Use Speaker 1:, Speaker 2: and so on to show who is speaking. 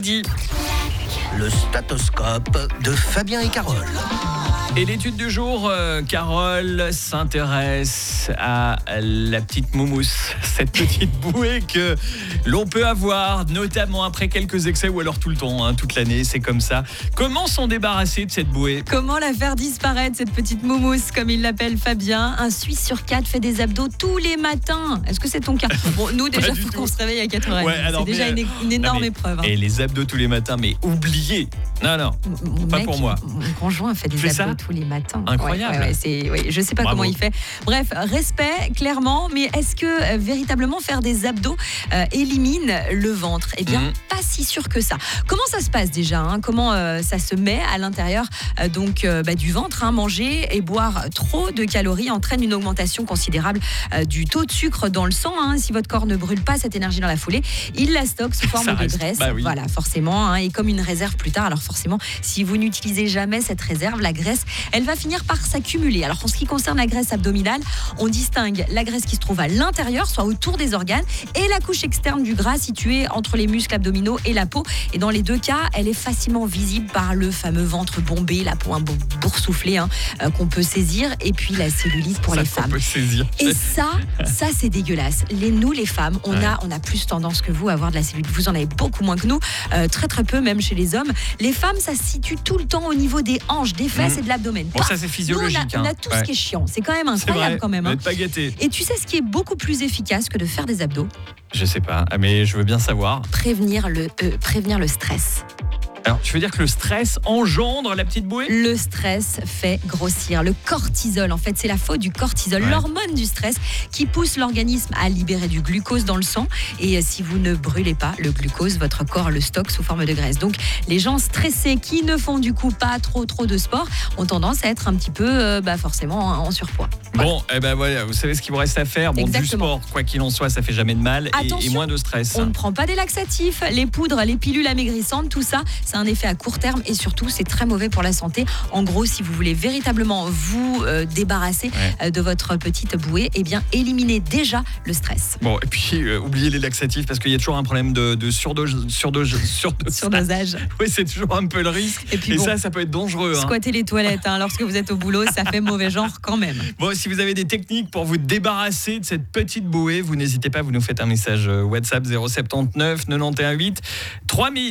Speaker 1: Dit.
Speaker 2: Le statoscope de Fabien et Carole.
Speaker 1: Et l'étude du jour, Carole s'intéresse à la petite moumousse, cette petite bouée que l'on peut avoir, notamment après quelques excès ou alors tout le temps, toute l'année, c'est comme ça. Comment s'en débarrasser de cette bouée ?
Speaker 3: Comment la faire disparaître, cette petite moumousse, comme il l'appelle Fabien ? Un Suisse sur 4 fait des abdos tous les matins. Est-ce que c'est ton cas ? Bon, nous déjà, il faut qu'on se réveille à 4h30.
Speaker 1: Ouais, alors,
Speaker 3: c'est déjà une énorme épreuve.
Speaker 1: Et les abdos tous les matins, mais oubliez. Non, pas pour moi.
Speaker 3: Mon conjoint fait des abdos tous les matins.
Speaker 1: Incroyable.
Speaker 3: Je sais pas
Speaker 1: Bravo.
Speaker 3: comment il fait. Bref, respect, clairement, mais est-ce que véritablement faire des abdos élimine le ventre ? Eh bien, pas si sûr que ça. Comment ça se passe déjà ? Comment ça se met à l'intérieur du ventre ? Manger et boire trop de calories entraîne une augmentation considérable du taux de sucre dans le sang. Si votre corps ne brûle pas cette énergie dans la foulée, il la stocke sous forme de graisse.
Speaker 1: Oui.
Speaker 3: Voilà, forcément, et comme une réserve plus tard. Alors forcément, si vous n'utilisez jamais cette réserve, la graisse, elle va finir par s'accumuler. Alors en ce qui concerne la graisse abdominale, on distingue la graisse qui se trouve à l'intérieur, soit autour des organes, et la couche externe du gras située entre les muscles abdominaux et la peau. Et dans les deux cas, elle est facilement visible par le fameux ventre bombé, la peau boursouflée qu'on peut saisir, et puis la cellulite pour les femmes.
Speaker 1: Peut saisir.
Speaker 3: Et ça c'est dégueulasse. Nous les femmes, on a plus tendance que vous à avoir de la cellulite. Vous en avez beaucoup moins que nous, très très peu même chez les hommes. Les femmes, ça se situe tout le temps au niveau des hanches, des fesses et de l'abdomen.
Speaker 1: Bon, ça c'est physiologique.
Speaker 3: Nous, on a tout ce qui est chiant. C'est quand même incroyable quand même.
Speaker 1: Vous n'êtes pas gâtés.
Speaker 3: Et tu sais ce qui est beaucoup plus efficace que de faire des abdos ?
Speaker 1: Je sais pas, mais je veux bien savoir.
Speaker 3: Prévenir le stress.
Speaker 1: Alors, tu veux dire que le stress engendre la petite bouée ?
Speaker 3: Le stress fait grossir. Le cortisol, en fait, c'est la faute du cortisol, l'hormone du stress qui pousse l'organisme à libérer du glucose dans le sang. Et si vous ne brûlez pas le glucose, votre corps le stocke sous forme de graisse. Donc, les gens stressés qui ne font du coup pas trop de sport ont tendance à être un petit peu, forcément, en surpoids.
Speaker 1: Bon, voilà, vous savez ce qu'il vous reste à faire. Bon, du sport, quoi qu'il en soit, ça fait jamais de mal et moins de stress.
Speaker 3: On ne prend pas des laxatifs, les poudres, les pilules amaigrissantes, tout ça, c'est un effet à court terme et surtout, c'est très mauvais pour la santé. En gros, si vous voulez véritablement vous débarrasser de votre petite bouée, eh bien, éliminez déjà le stress.
Speaker 1: Bon, et puis, oubliez les laxatifs parce qu'il y a toujours un problème de
Speaker 3: surdosage.
Speaker 1: Oui, c'est toujours un peu le risque. Et puis, ça peut être dangereux.
Speaker 3: Squatter les toilettes lorsque vous êtes au boulot, ça fait mauvais genre quand même.
Speaker 1: Bon, si vous avez des techniques pour vous débarrasser de cette petite bouée, vous n'hésitez pas, vous nous faites un message WhatsApp 079 91 8 3000.